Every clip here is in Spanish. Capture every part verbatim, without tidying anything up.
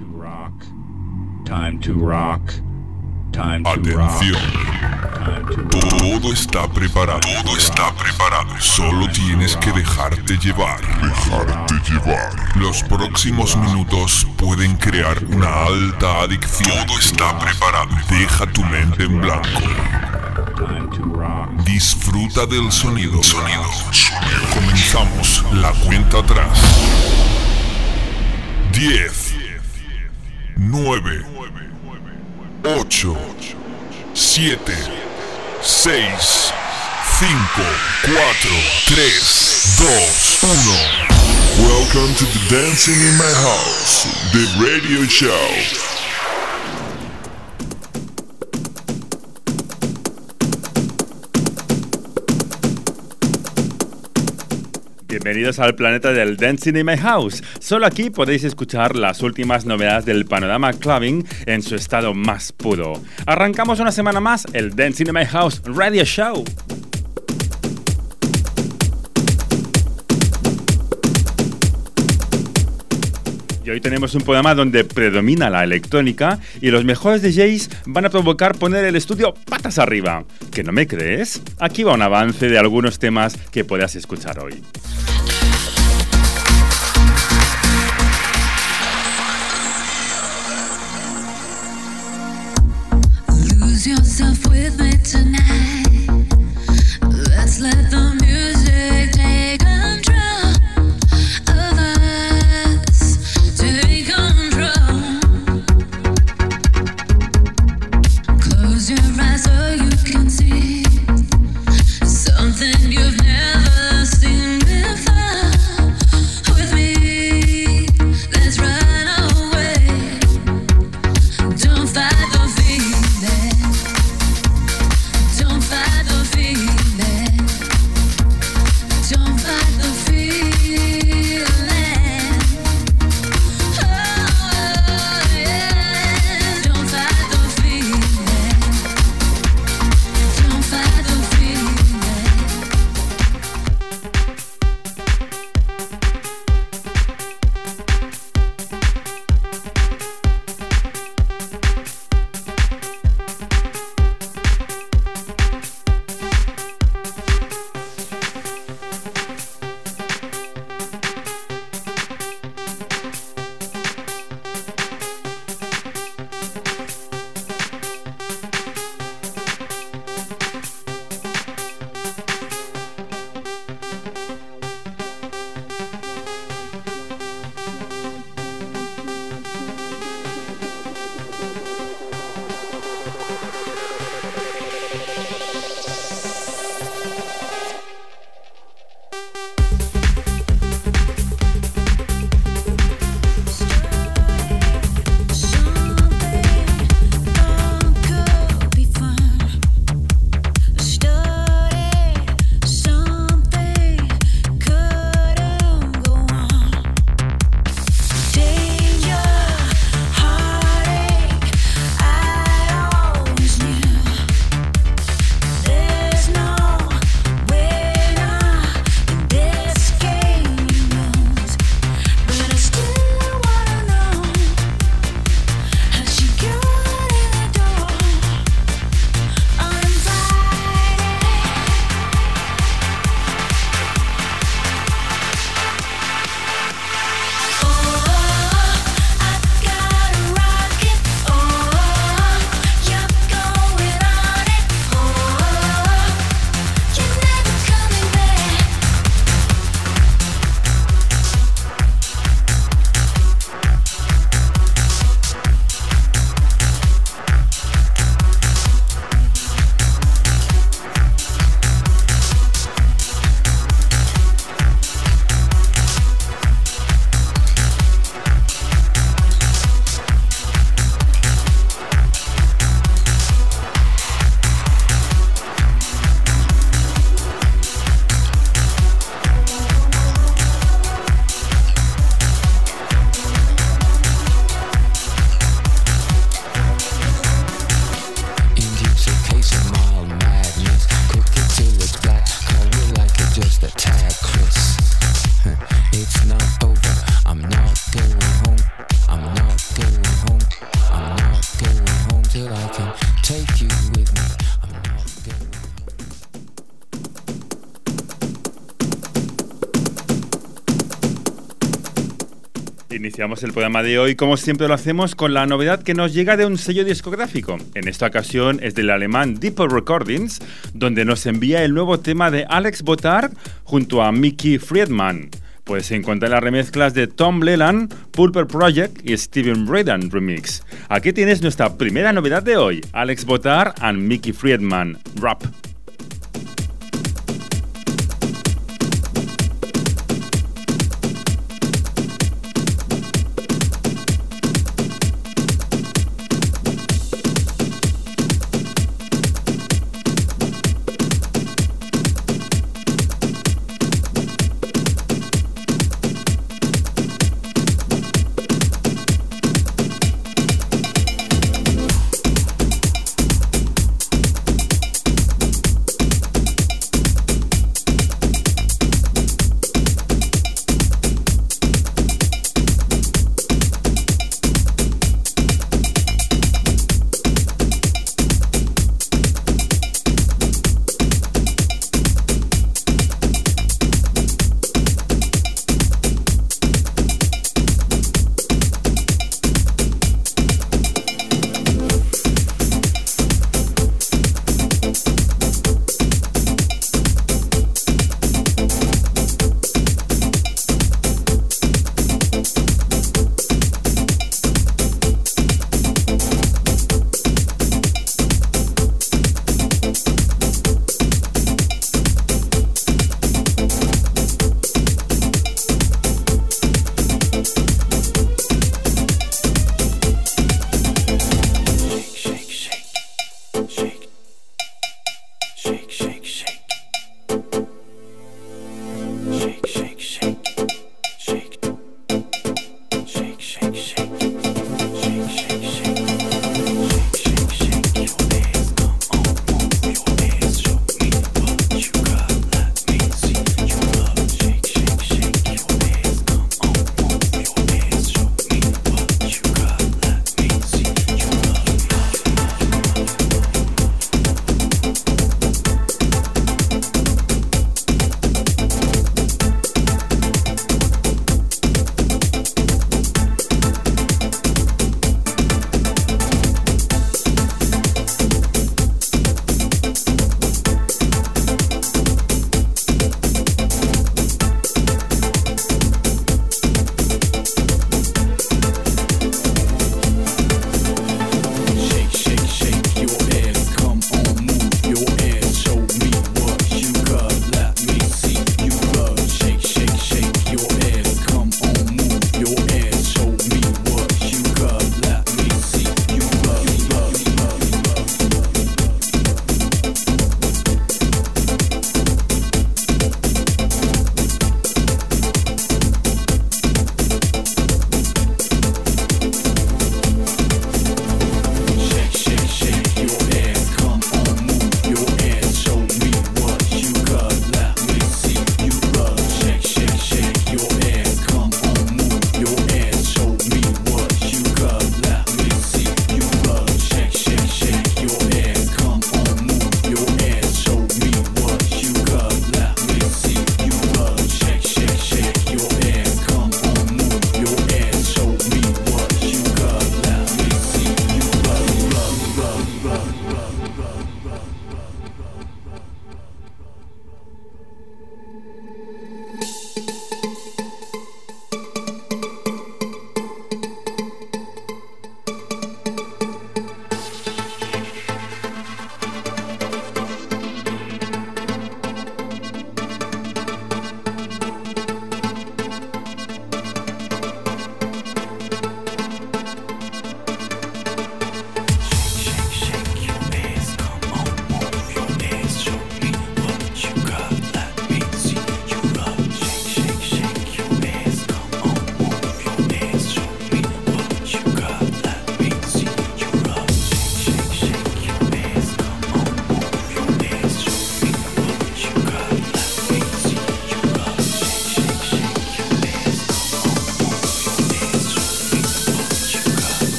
to rock. Time to rock. Time to Atención. rock. Todo está preparado. Todo está preparado. Solo tienes que dejarte llevar. Dejarte llevar. Los próximos minutos pueden crear una alta adicción. Todo está preparado. Deja tu mente en blanco. Disfruta del sonido. Sonido. Comenzamos la cuenta atrás. diez, nueve, ocho, siete, seis, cinco, cuatro, tres, dos, uno. Welcome to the Dancing in My House, the radio show. Bienvenidos al planeta del Dancing in My House. Solo aquí podéis escuchar las últimas novedades del panorama clubbing en su estado más puro. Arrancamos una semana más el Dancing in My House Radio Show. Y hoy tenemos un programa donde predomina la electrónica y los mejores D Js van a provocar poner el estudio patas arriba. ¿Que no me crees? Aquí va un avance de algunos temas que podrás escuchar hoy. Lose yourself with me tonight. Let's let the music take control of us. Take control. Close your eyes so you can see something you've never seen before. With me, let's run away. Don't fight the feeling. Don't Iniciamos el programa de hoy, como siempre lo hacemos, con la novedad que nos llega de un sello discográfico. En esta ocasión es del alemán Deeper Recordings, donde nos envía el nuevo tema de Alex Botard junto a Mickey Friedman. Puedes encontrar las remezclas de Tom Leland, Pulper Project y Steven Braden Remix. Aquí tienes nuestra primera novedad de hoy, Alex Botard and Mickey Friedman, Rap.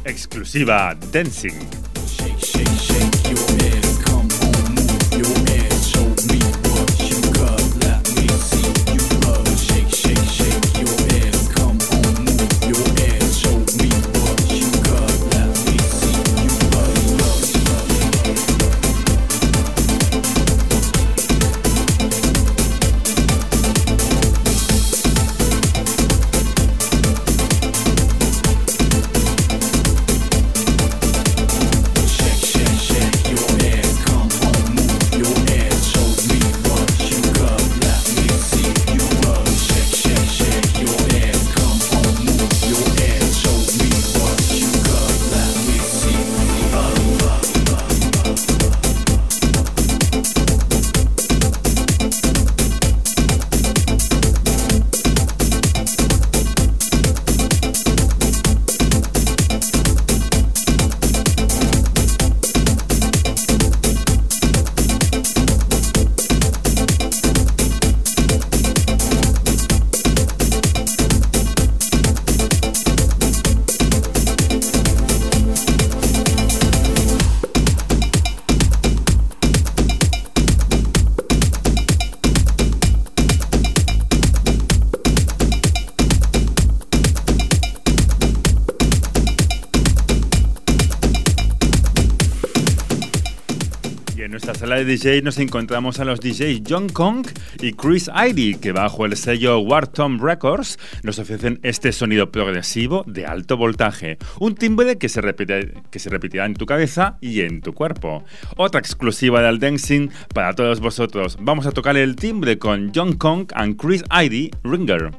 Exclusiva Dancing. Shake, shake, shake your ass, come on, move your ass, show me what you got, let me see you love. Shake, shake, shake your ass, come on, move your ass, show me what you got, let me see you love, love, De D J nos encontramos a los D Js John Kong y Chris Idy, que bajo el sello Wartom Records nos ofrecen este sonido progresivo de alto voltaje, un timbre que se, repite, que se repetirá en tu cabeza y en tu cuerpo. Otra exclusiva del dancing para todos vosotros. Vamos a tocar el timbre con John Kong and Chris Idy, Ringer.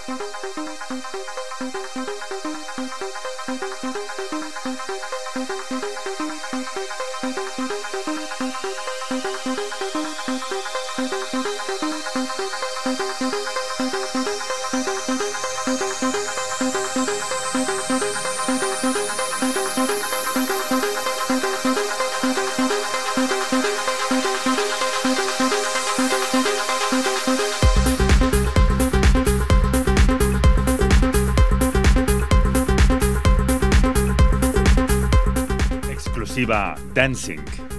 Dancing.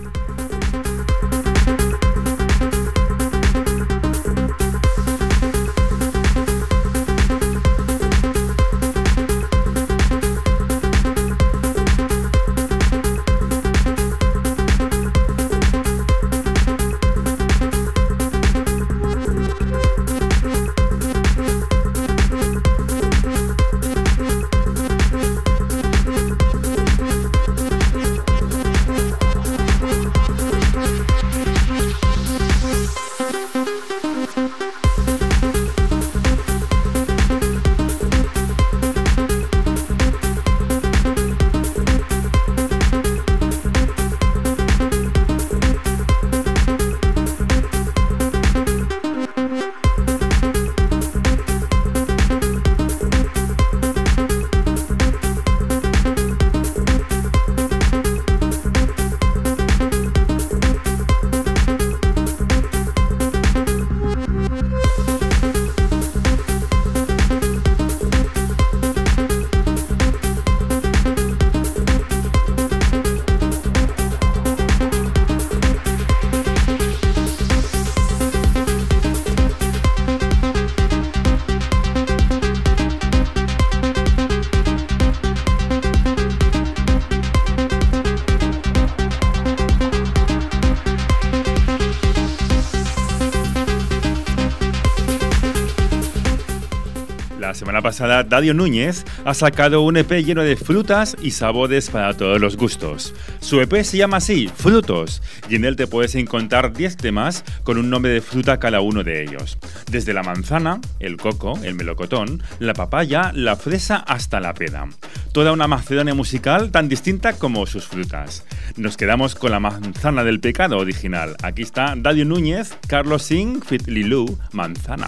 La semana pasada, Dadio Núñez ha sacado un E P lleno de frutas y sabores para todos los gustos. Su E P se llama así, Frutos, y en él te puedes encontrar diez temas con un nombre de fruta cada uno de ellos. Desde la manzana, el coco, el melocotón, la papaya, la fresa hasta la pera. Toda una macedonia musical tan distinta como sus frutas. Nos quedamos con la manzana del pecado original. Aquí está Dadio Núñez, Carlos Singh, Fit Lilú, Manzana.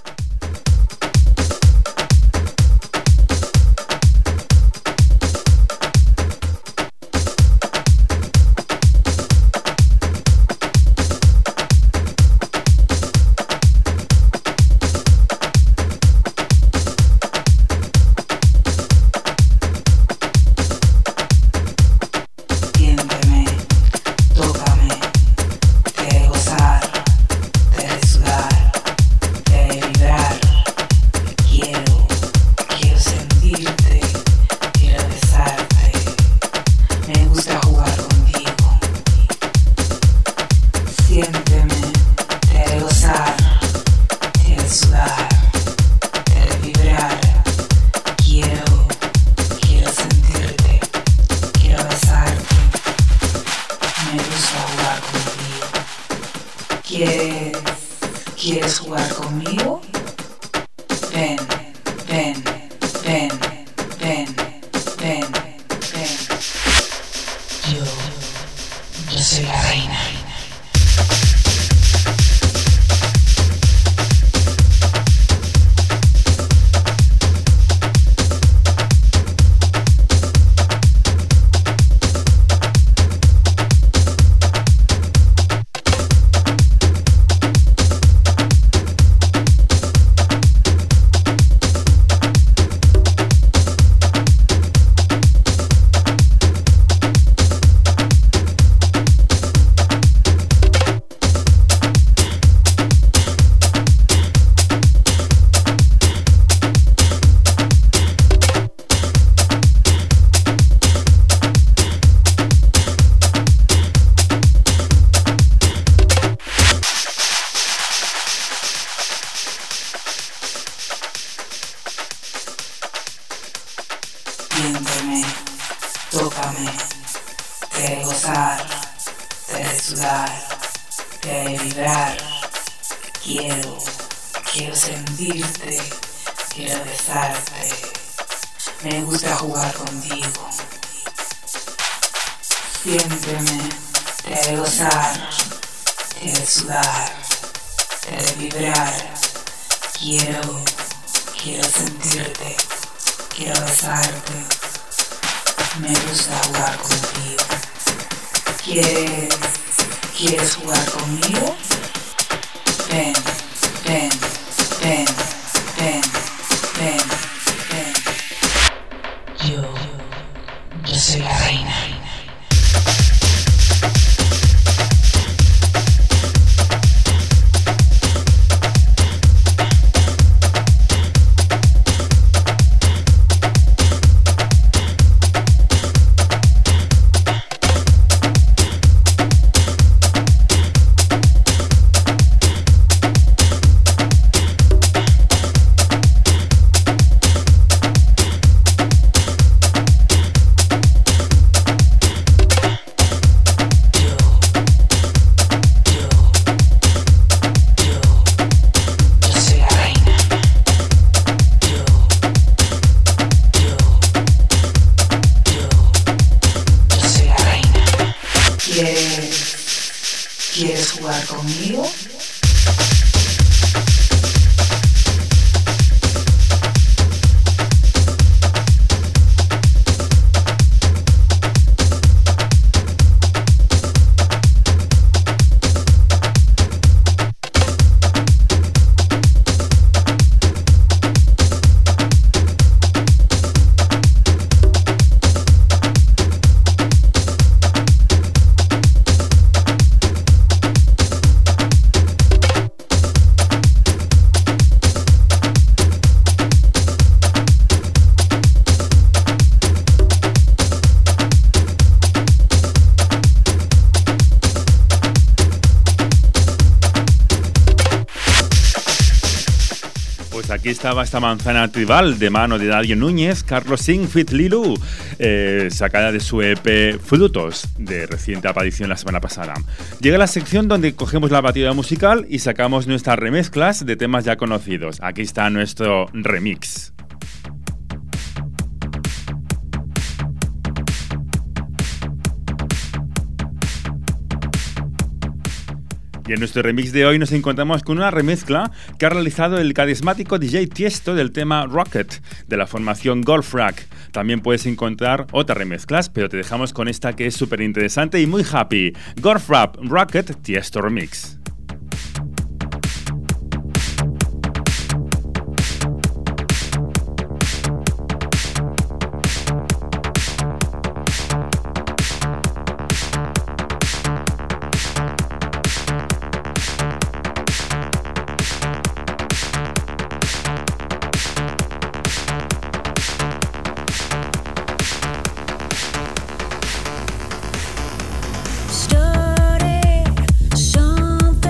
¿Quieres, ¿Quieres jugar conmigo? Ven, ven, ven, ven, ven, ven. Yo, yo soy la reina. Siénteme, tócame, te haré gozar, te haré sudar, te haré vibrar. Quiero, quiero sentirte, quiero besarte. Me gusta jugar contigo. Siénteme, te haré gozar, te haré sudar, te haré vibrar. Quiero, quiero sentirte, quiero besarte. Me gusta jugar contigo. ¿Quieres, quieres jugar conmigo? Ven, ven, ven, ven, ven, ven. Yo, yo soy la reina. ¿Quieres jugar conmigo? Aquí estaba esta manzana tribal de mano de Dario Núñez, Carlos Singh Fit Lilu, eh, sacada de su E P Frutos, de reciente aparición la semana pasada. Llega la sección donde cogemos la batida musical y sacamos nuestras remezclas de temas ya conocidos. Aquí está nuestro remix. Y en nuestro remix de hoy nos encontramos con una remezcla que ha realizado el carismático D J Tiesto del tema Rocket, de la formación Golf Rack. También puedes encontrar otras remezclas, pero te dejamos con esta que es súper interesante y muy happy. Golf Rack Rocket Tiesto Remix. Started something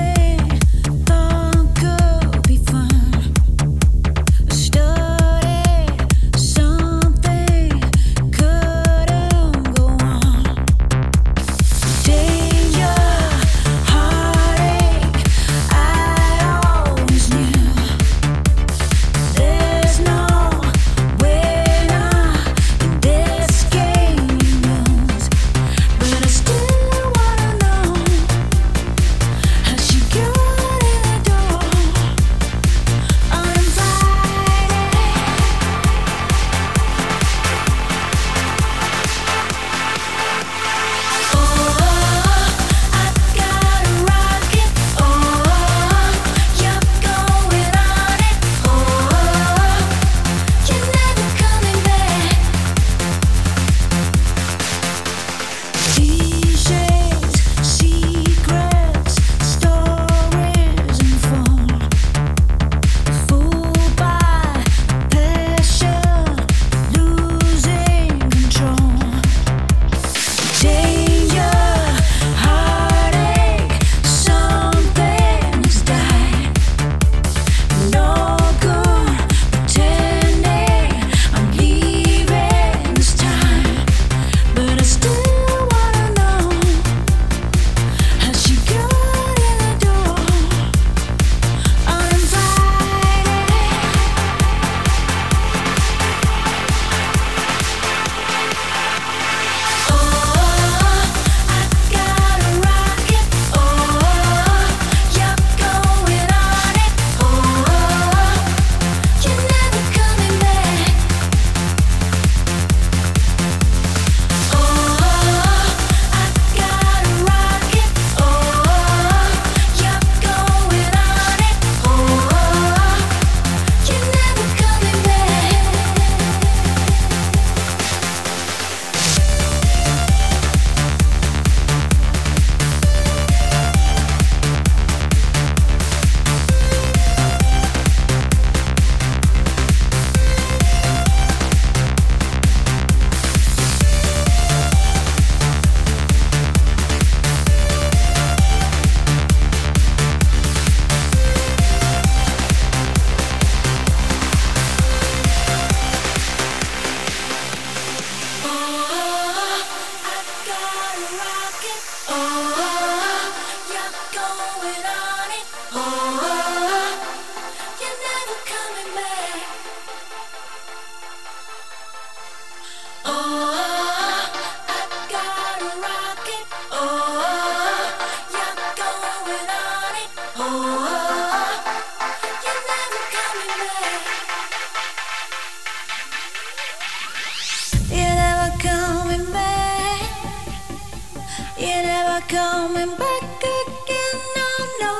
coming back again, no, no.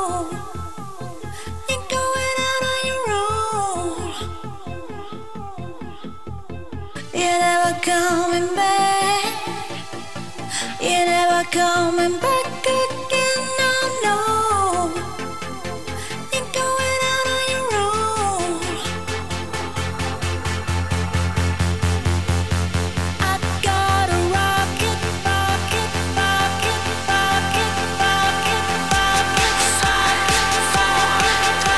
You're going out on your own. You're never coming back. You're never coming back again, no, no. You're going out on your own. I got a rocket, rocket, rocket, rocket, rocket, rocket, rocket,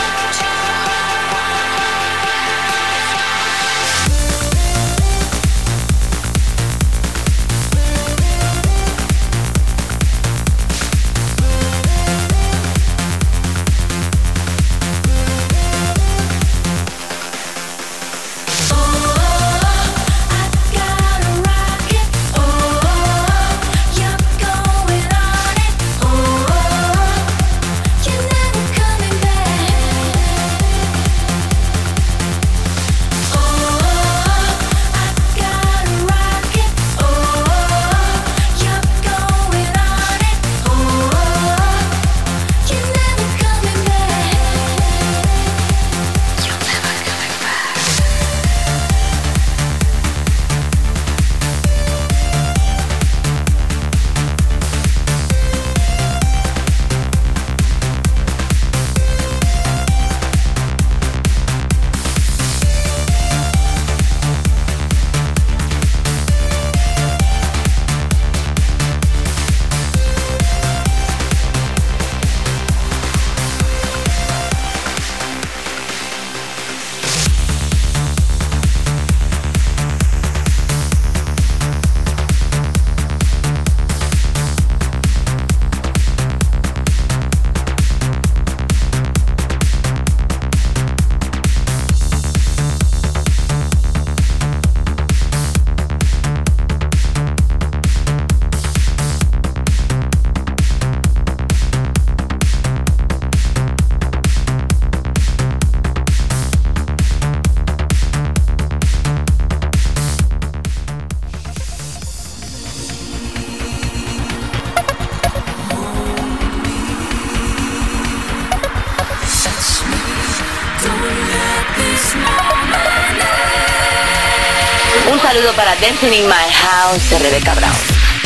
Un saludo para Dancing in My House de Rebecca Brown.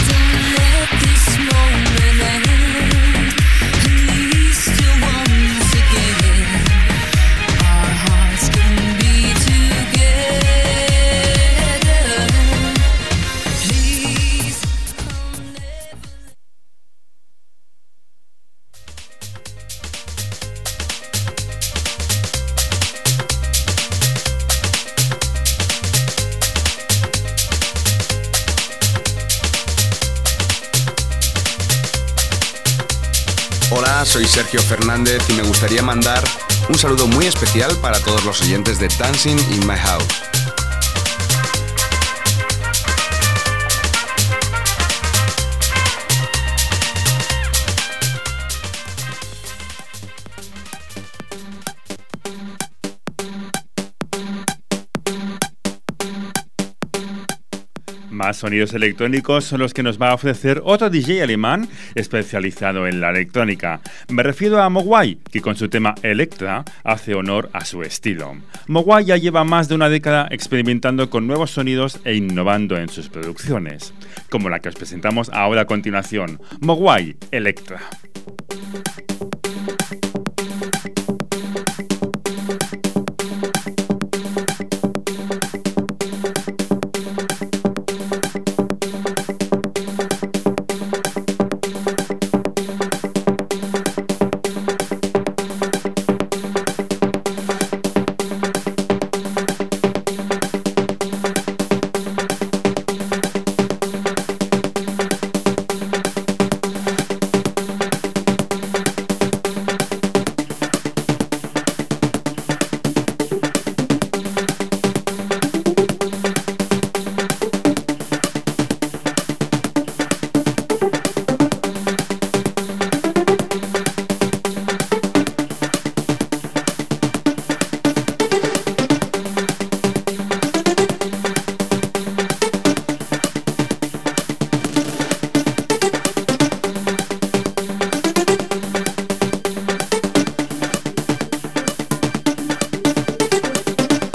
Hola, soy Sergio Fernández y me gustaría mandar un saludo muy especial para todos los oyentes de Dancing in My House. Más sonidos electrónicos son los que nos va a ofrecer otro D J alemán especializado en la electrónica. Me refiero a Mogwai, que con su tema Electra hace honor a su estilo. Mogwai ya lleva más de una década experimentando con nuevos sonidos e innovando en sus producciones, como la que os presentamos ahora a continuación, Mogwai Electra.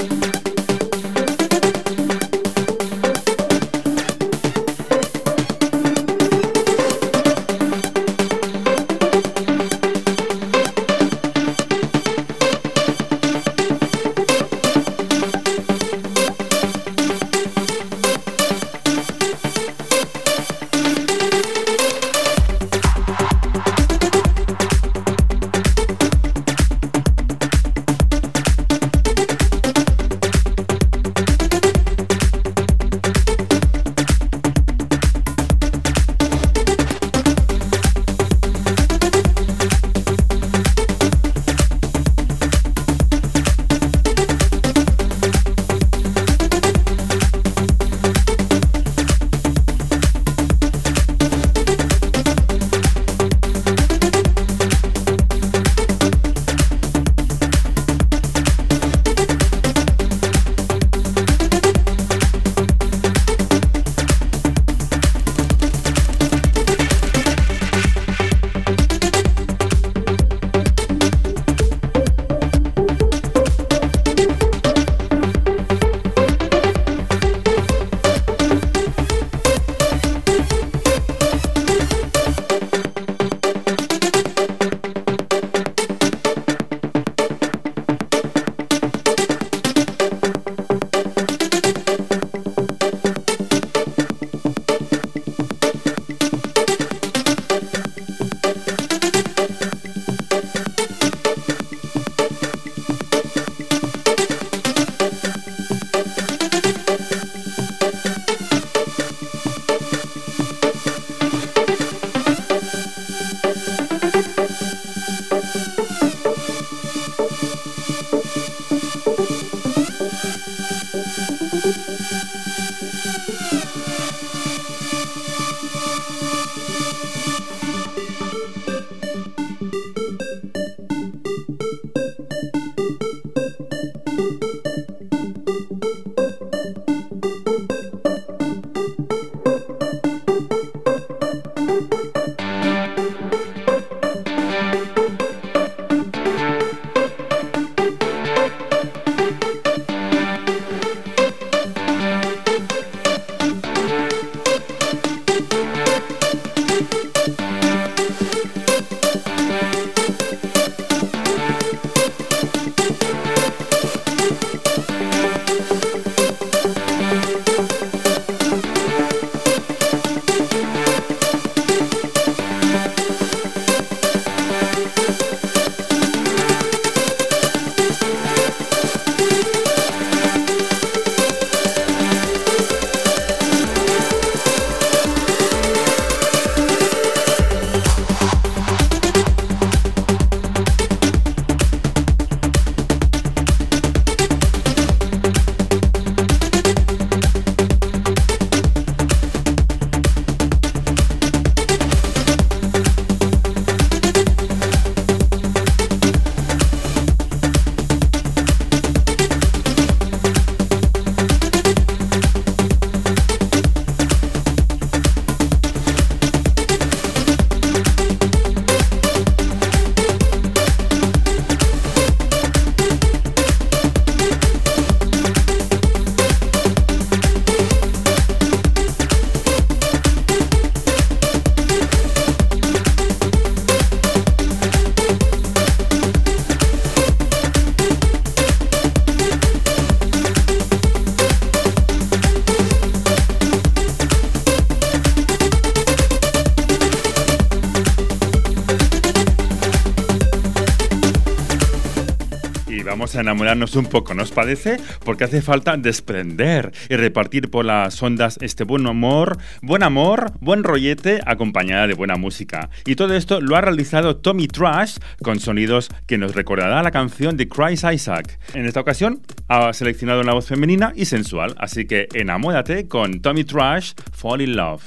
vamos a enamorarnos un poco, ¿no os parece? Porque hace falta desprender y repartir por las ondas este buen amor, buen amor, buen rollete acompañada de buena música. Y todo esto lo ha realizado Tommy Trash con sonidos que nos recordará la canción de Chris Isaac. En esta ocasión ha seleccionado una voz femenina y sensual, así que enamórate con Tommy Trash, Fall in Love.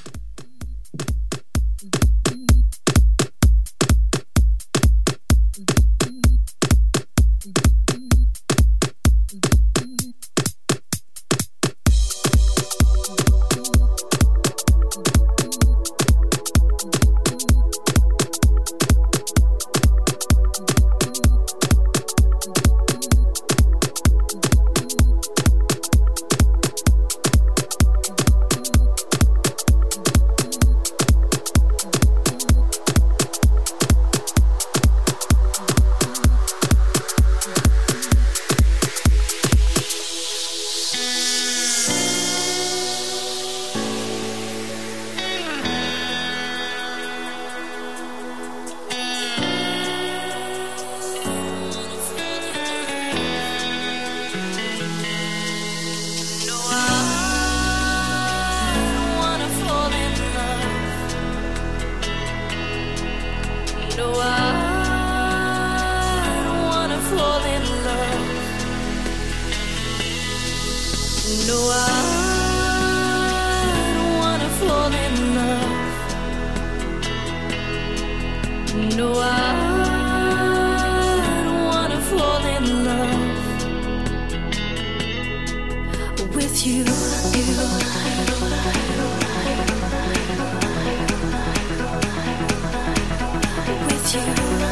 No, I don't wanna fall in love. No, I don't wanna fall in love with you. With you.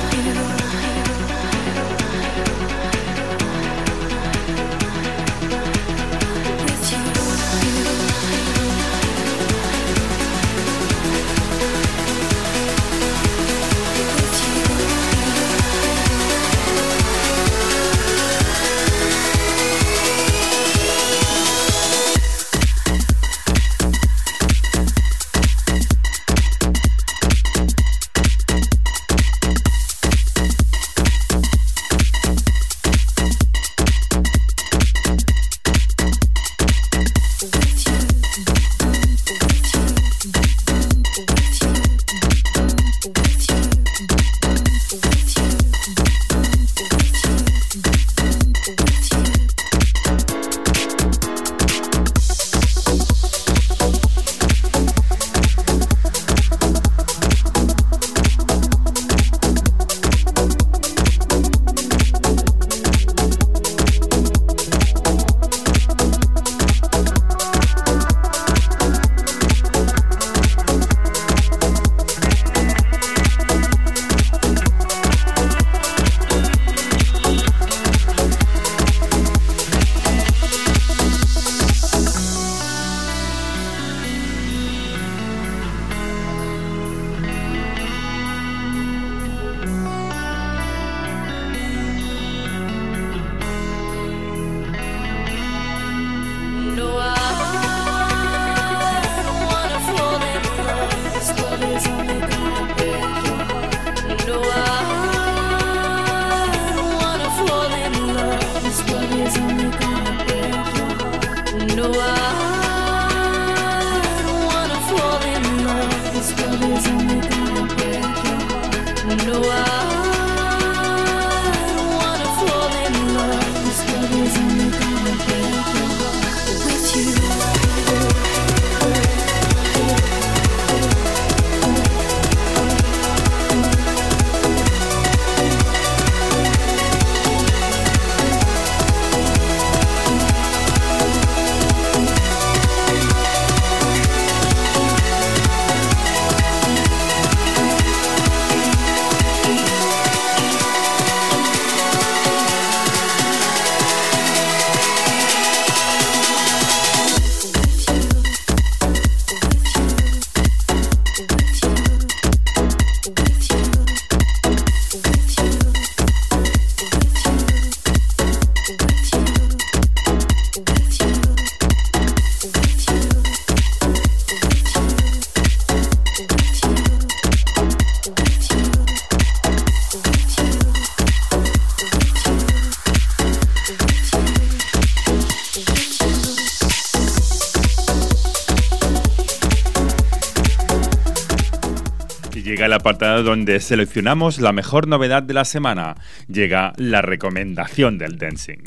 Llega el apartado donde seleccionamos la mejor novedad de la semana. Llega la recomendación del dancing.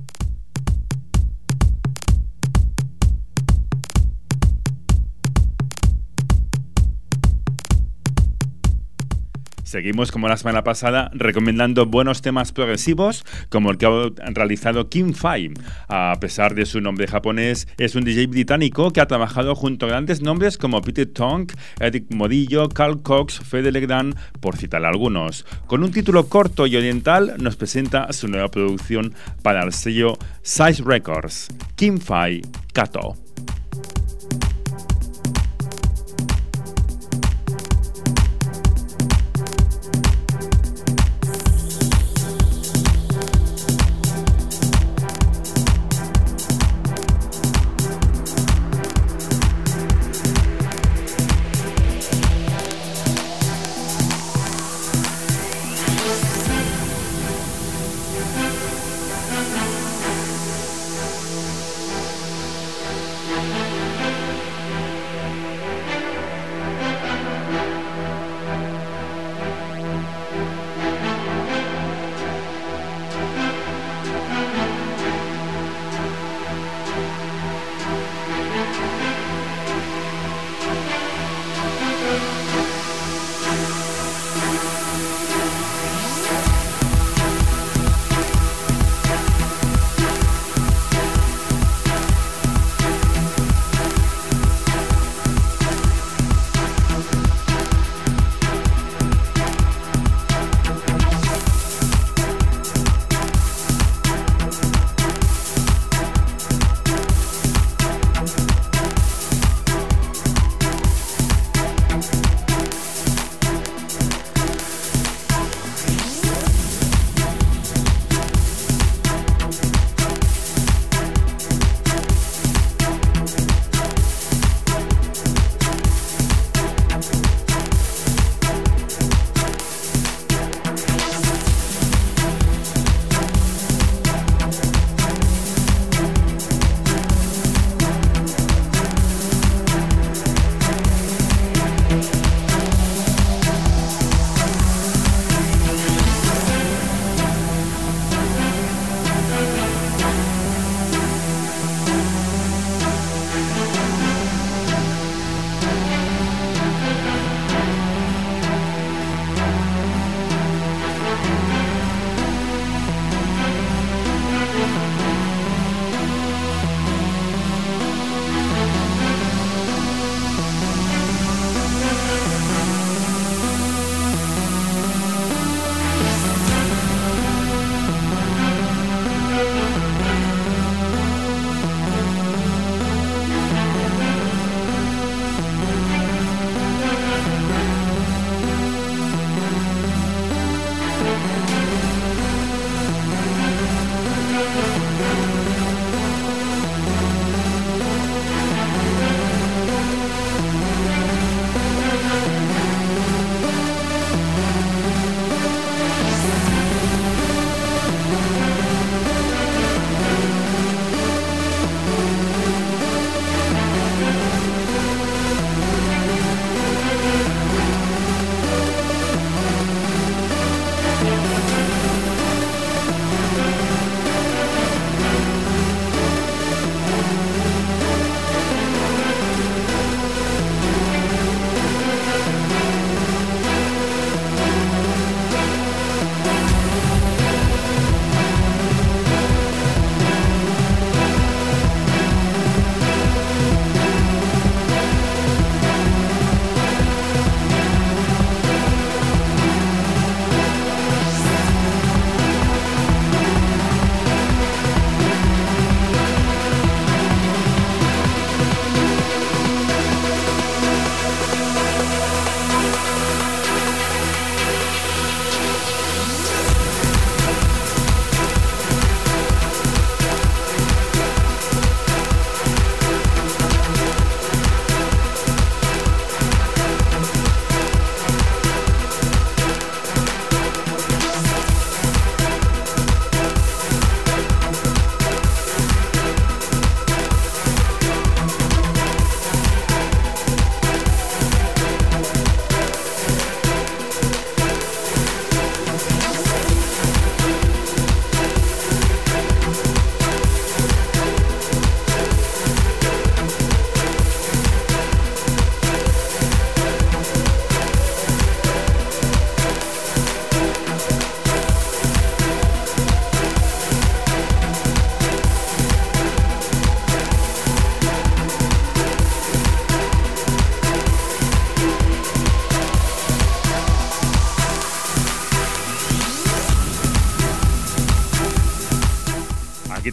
Seguimos como la semana pasada recomendando buenos temas progresivos como el que ha realizado Kim Fai. A pesar de su nombre japonés, es un D J británico que ha trabajado junto a grandes nombres como Peter Tonk, Eric Modillo, Carl Cox, Fede Legrand, por citar algunos. Con un título corto y oriental nos presenta su nueva producción para el sello Size Records, Kim Fai Kato.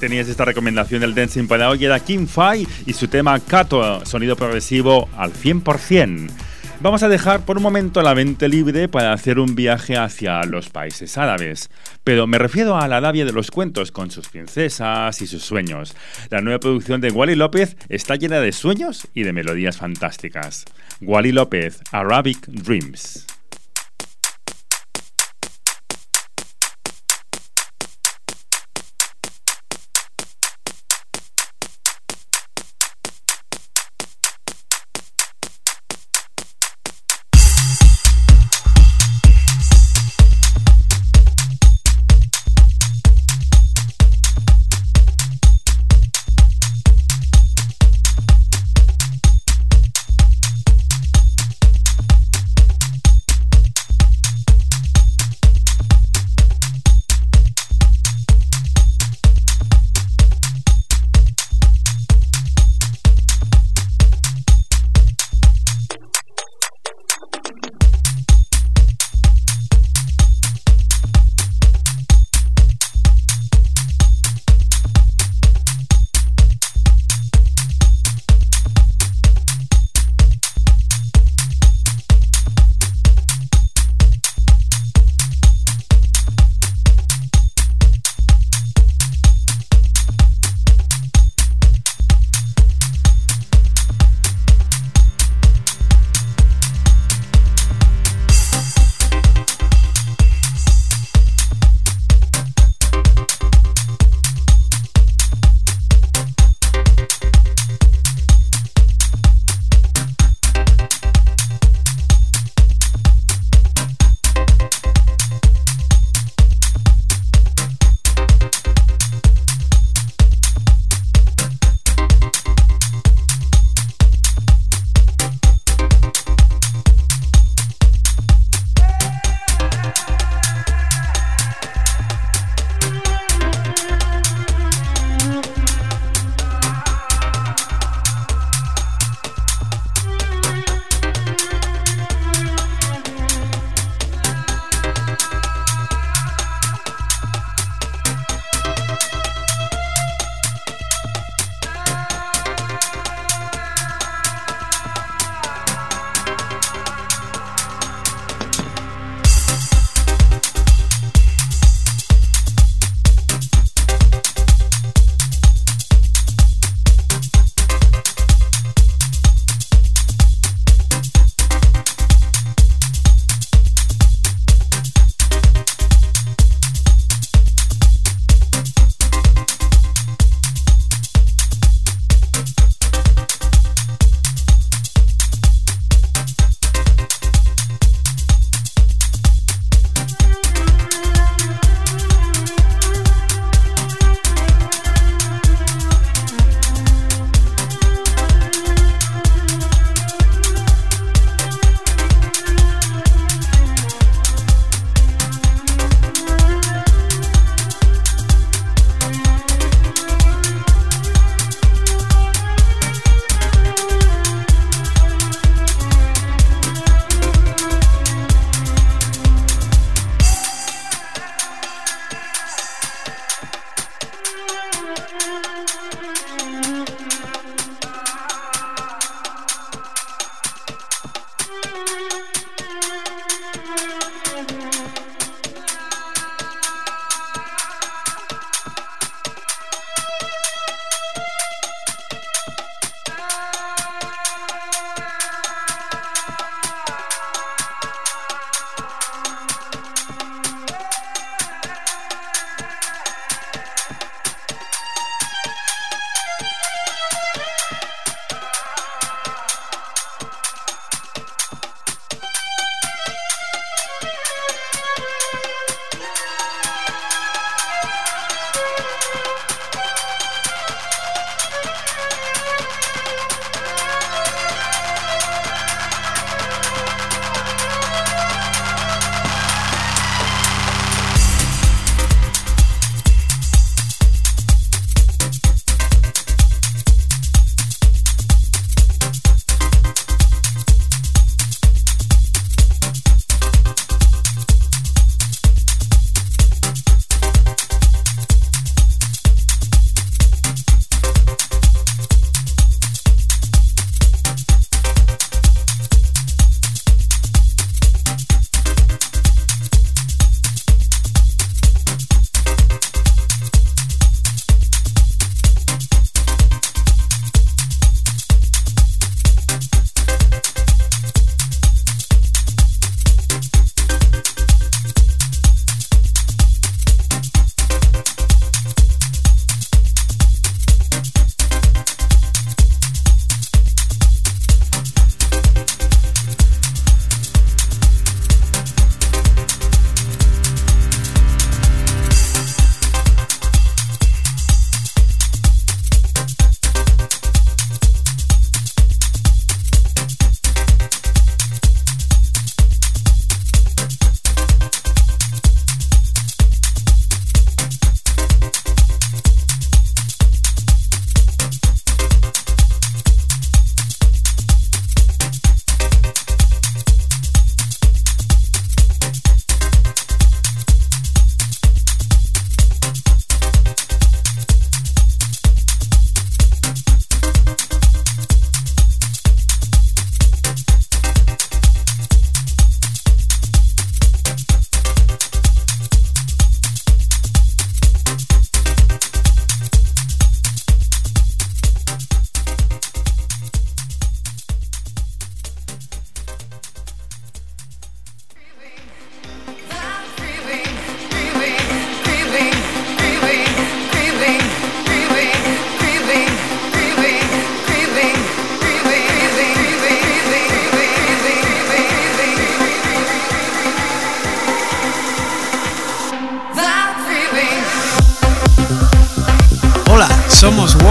teníais esta recomendación del Dancing para hoy, era King Fai y su tema Kato, sonido progresivo al cien por ciento. Vamos a dejar por un momento la mente libre para hacer un viaje hacia los países árabes, pero me refiero a la Arabia de los cuentos con sus princesas y sus sueños. La nueva producción de Wally López está llena de sueños y de melodías fantásticas. Wally López, Arabic Dreams.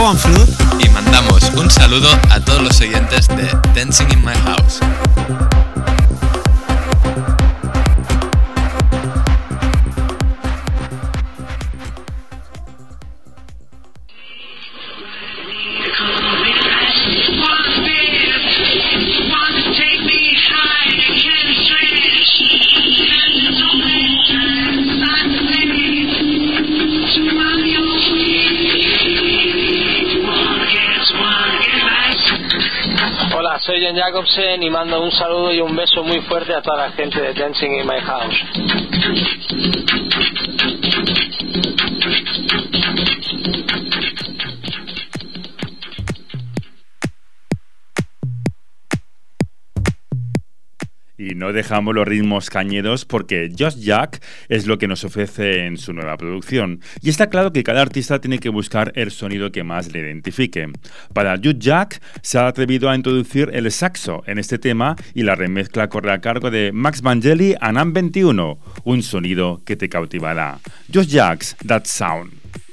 on, Fruit. Y mandamos un saludo a todos los oyentes de Dancing in My House. Hola, soy John Jacobsen y mando un saludo y un beso muy fuerte a toda la gente de Dancing in My House. Y no dejamos los ritmos cañeros porque Just Jack es lo que nos ofrece en su nueva producción. Y está claro que cada artista tiene que buscar el sonido que más le identifique. Para Just Jack se ha atrevido a introducir el saxo en este tema y la remezcla corre a cargo de Max Vangeli a N A M veintiuno, un sonido que te cautivará. Just Jack's That Sound.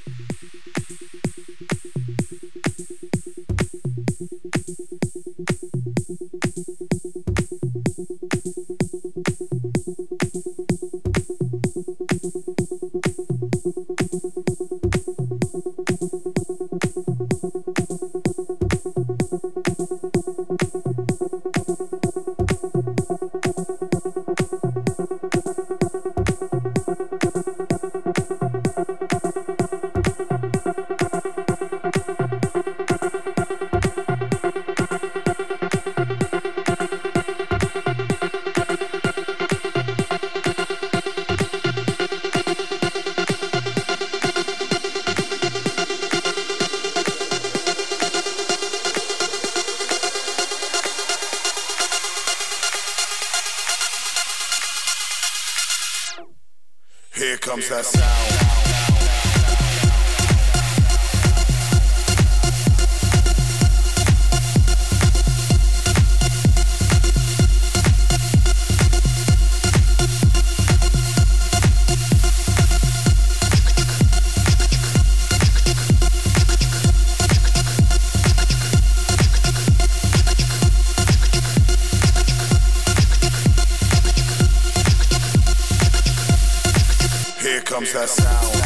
Here comes that sound. Here comes that sound.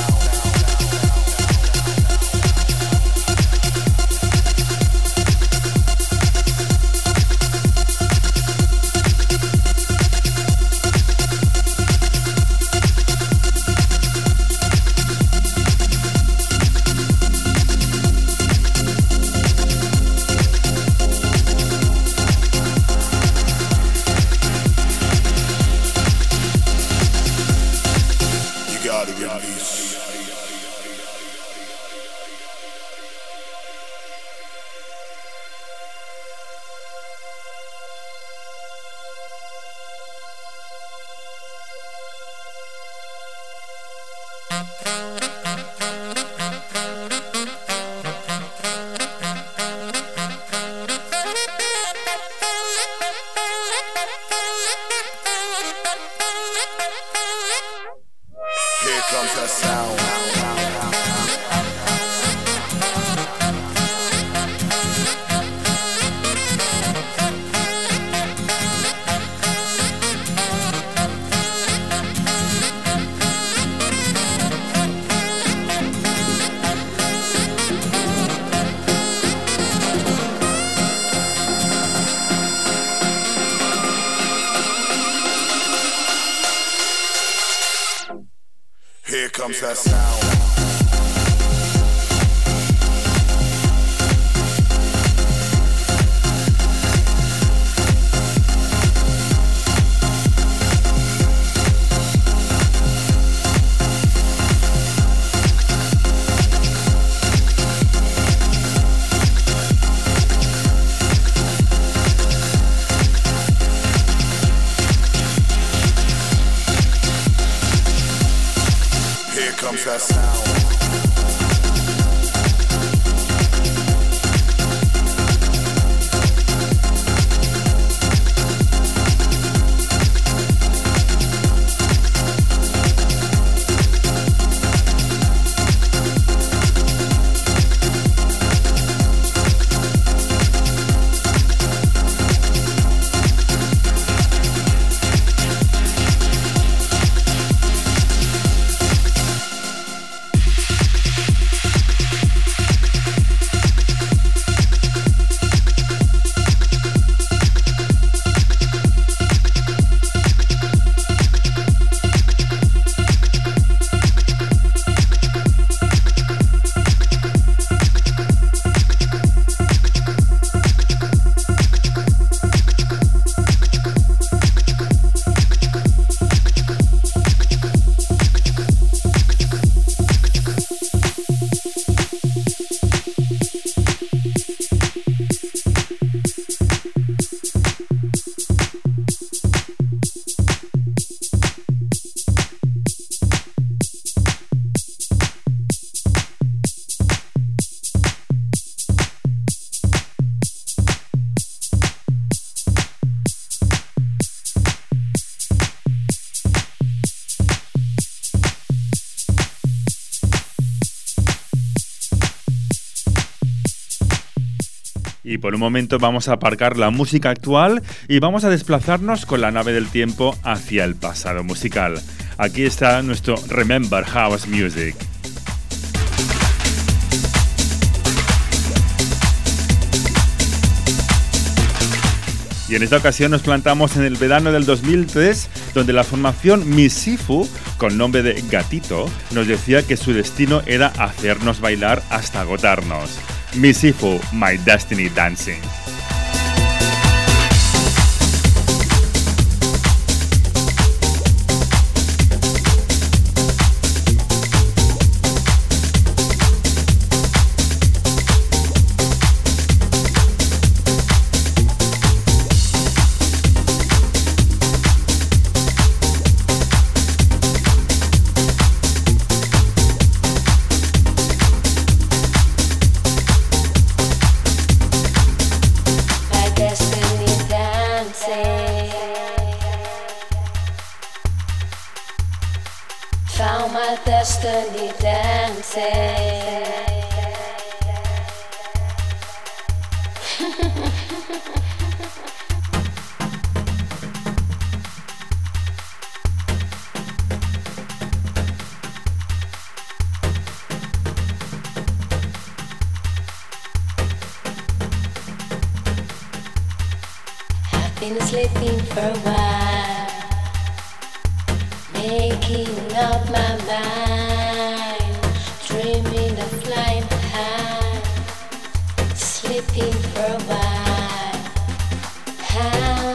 Here comes that sound. Here comes that sound. Here comes that sound. Y por un momento vamos a aparcar la música actual y vamos a desplazarnos con la nave del tiempo hacia el pasado musical. Aquí está nuestro Remember House Music. Y en esta ocasión nos plantamos en el verano del dos mil tres, donde la formación Misifu, con nombre de Gatito, nos decía que su destino era hacernos bailar hasta agotarnos. Misifu, My Destiny Dancing. Destiny dancing. I've been sleeping for a while, making up my mind, dreaming of flying high, sleeping for a while. How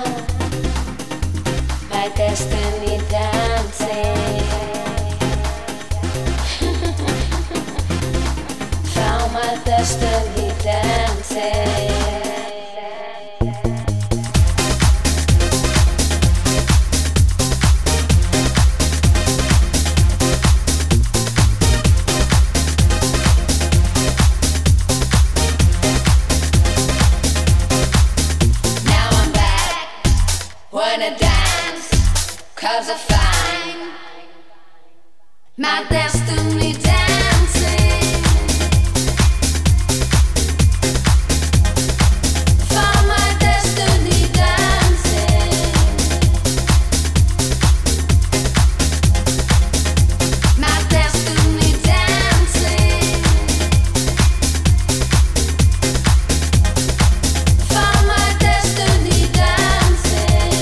my destiny dancing. Found my destiny dancing. Cause I find my destiny dancing. Found my destiny dancing. My destiny dancing. Found my destiny dancing.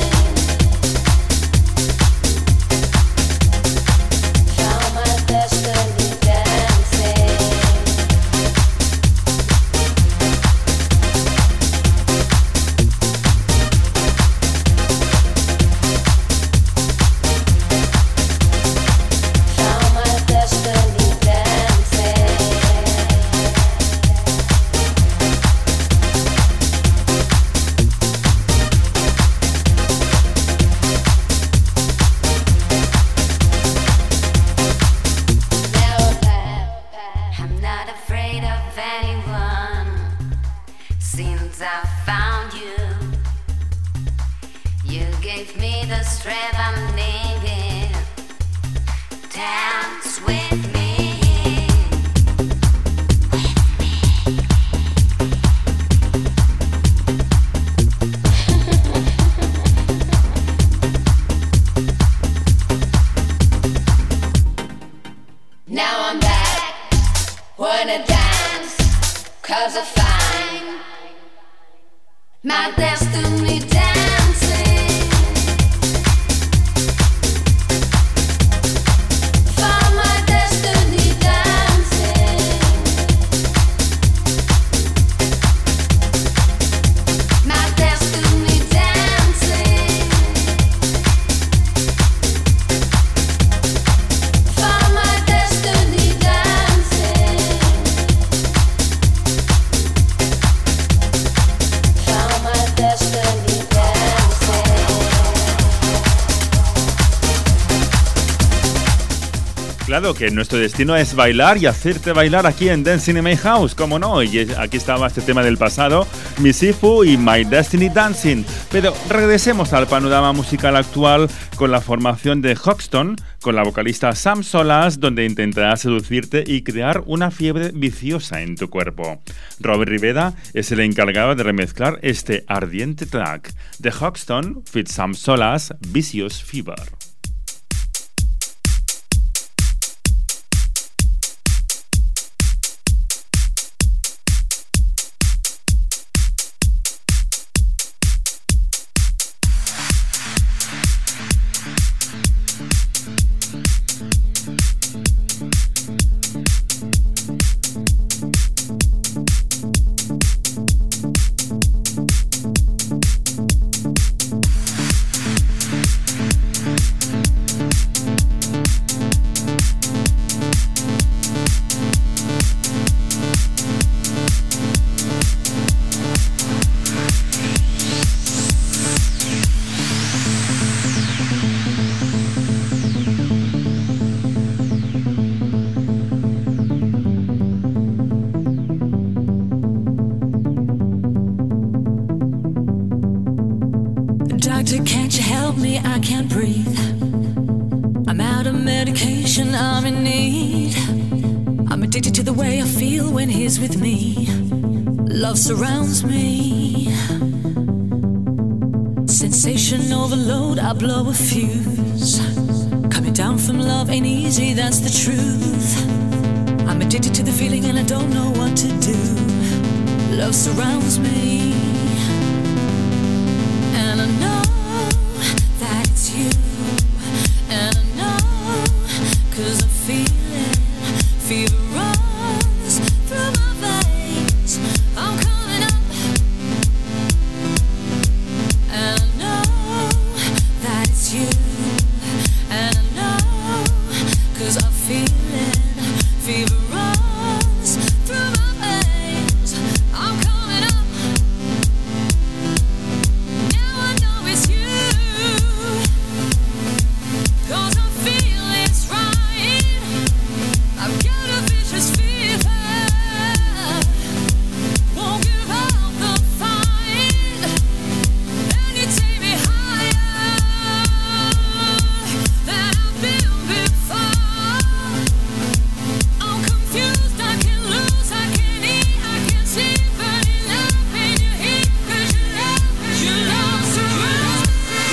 Destiny. claro que nuestro destino es bailar y hacerte bailar aquí en Dancing in My House, ¿cómo no? Y aquí estaba este tema del pasado, Misifu y My Destiny Dancing. Pero regresemos al panorama musical actual con la formación de Hoxton, con la vocalista Sam Solas, donde intentará seducirte y crear una fiebre viciosa en tu cuerpo. Robert Rivera es el encargado de remezclar este ardiente track de Hoxton feat. Sam Solas, Vicious Fever. Doctor, can't you help me? I can't breathe. I'm out of medication, I'm in need. I'm addicted to the way I feel when he's with me. Love surrounds me. Sensation overload, I blow a fuse. Coming down from love ain't easy, that's the truth. I'm addicted to the feeling and I don't know what to do. Love surrounds me. And I know that it's you. And I know, cause I feel it. Fever runs through my veins. I'm coming up. And I know that it's you. And I know, cause I feel it. Fever runs through my veins. I'm coming up. Now I know it's you. Cause I feel it's right. I've got a vicious fever. Won't give up the fight. And you take me higher than I've been before. I'm confused, I can lose, I can eat, I can see, but in love in your heat, cause your love, your love surrounds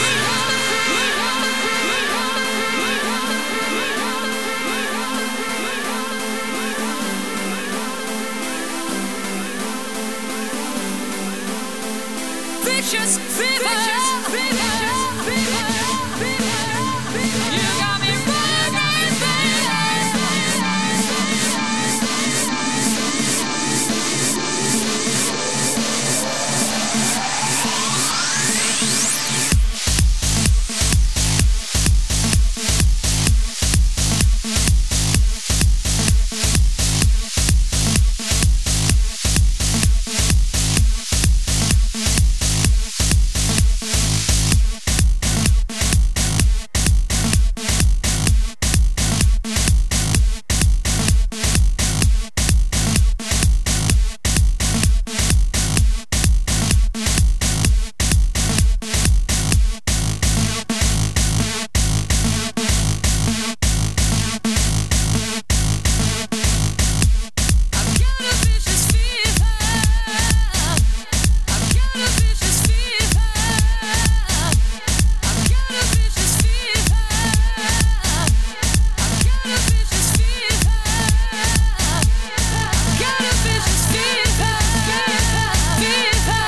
vicious fever. You got me running, baby. I've got a vicious fever. I've got a vicious fever. I've got a vicious fever. I've got a vicious fever. I've got a vicious fever. Fever,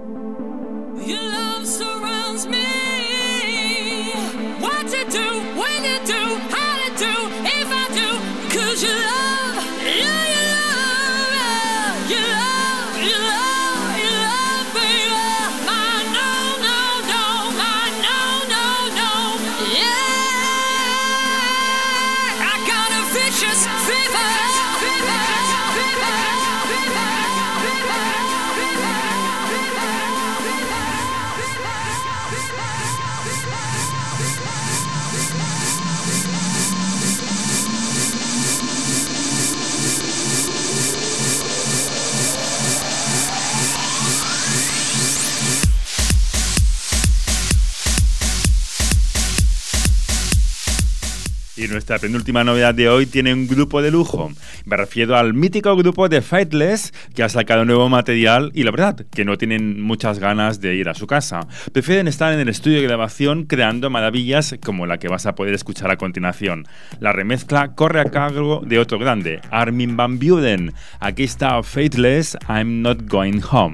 your love surrounds me. What to do when when you do, how to do, if I do, cause you love, yeah, you love, yeah, you love, you love, you love, baby. My no, no, no, my no, no, no, yeah. I got a vicious fever. Y nuestra penúltima novedad de hoy tiene un grupo de lujo. Me refiero al mítico grupo de Faithless, que ha sacado nuevo material y la verdad, que no tienen muchas ganas de ir a su casa. Prefieren estar en el estudio de grabación creando maravillas como la que vas a poder escuchar a continuación. La remezcla corre a cargo de otro grande, Armin van Buuren. Aquí está Faithless, I'm Not Going Home.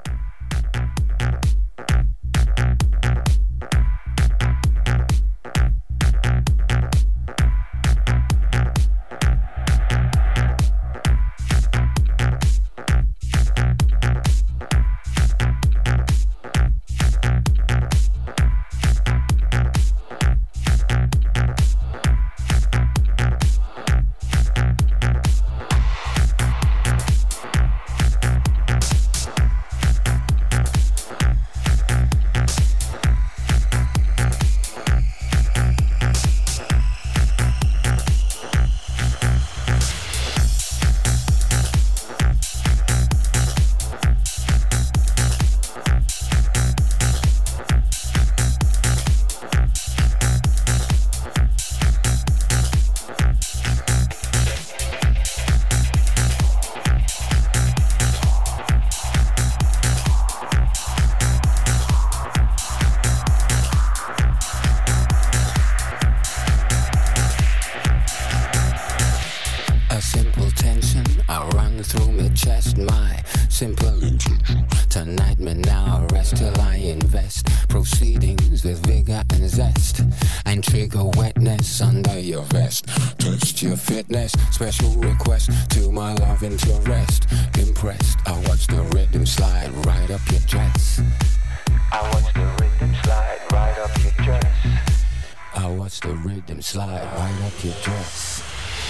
Tonight me now rest till I invest proceedings with vigor and zest and trigger wetness under your vest. Test your fitness, special request to my love interest. Impressed, I watch the rhythm slide right up your dress. I watch the rhythm slide right up your dress. I watch the rhythm slide right up your dress.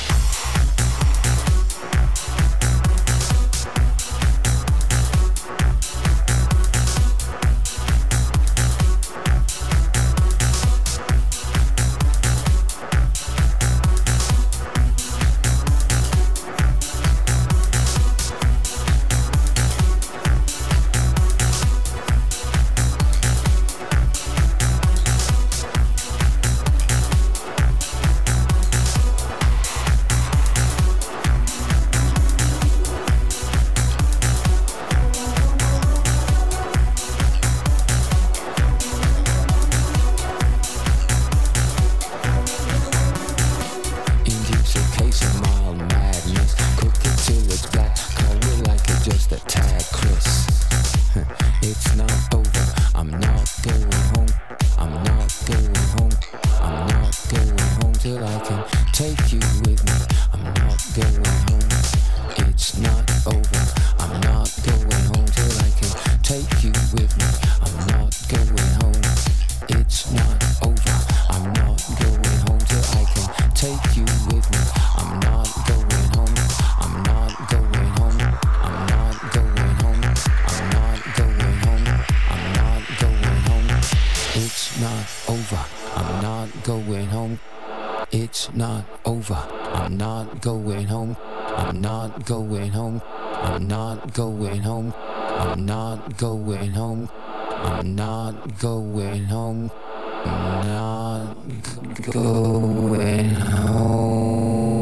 Going home, I'm not going home, I'm not going home, I'm not going home, I'm not going home, I'm not going home.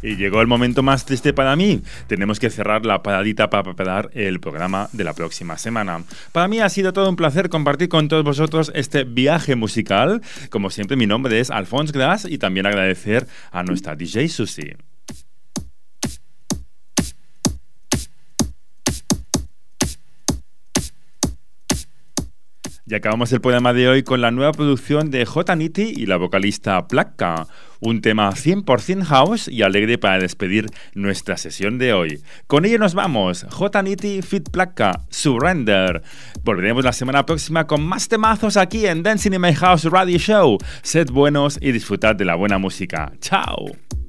Y llegó el momento más triste para mí. Tenemos que cerrar la paradita para preparar el programa de la próxima semana. Para mí ha sido todo un placer compartir con todos vosotros este viaje musical. Como siempre, mi nombre es Alphonse Gras y también agradecer a nuestra D J Susi. Y acabamos el programa de hoy con la nueva producción de J. Nitti y la vocalista Plakka, un tema cien por ciento house y alegre para despedir nuestra sesión de hoy. Con ello nos vamos, J. Nitti feat. Plakka, Surrender. Volveremos la semana próxima con más temazos aquí en Dancing in My House Radio Show. Sed buenos y disfrutad de la buena música. ¡Chao!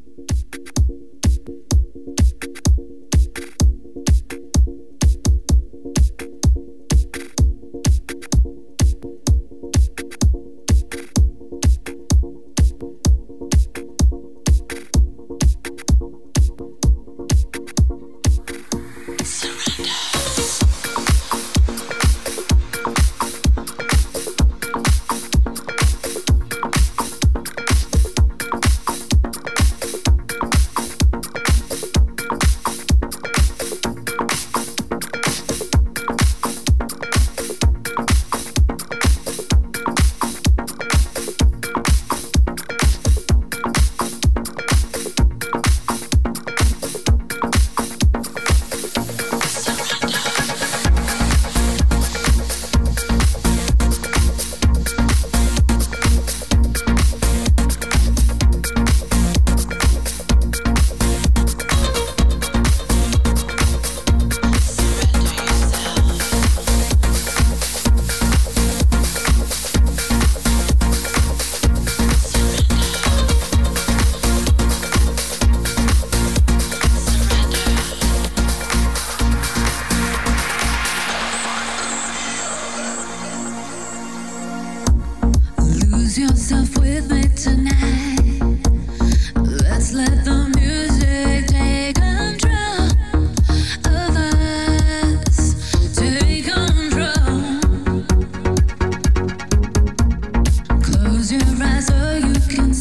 Yourself with me tonight. Let's let the music take control of us. Take control. Close your eyes so you can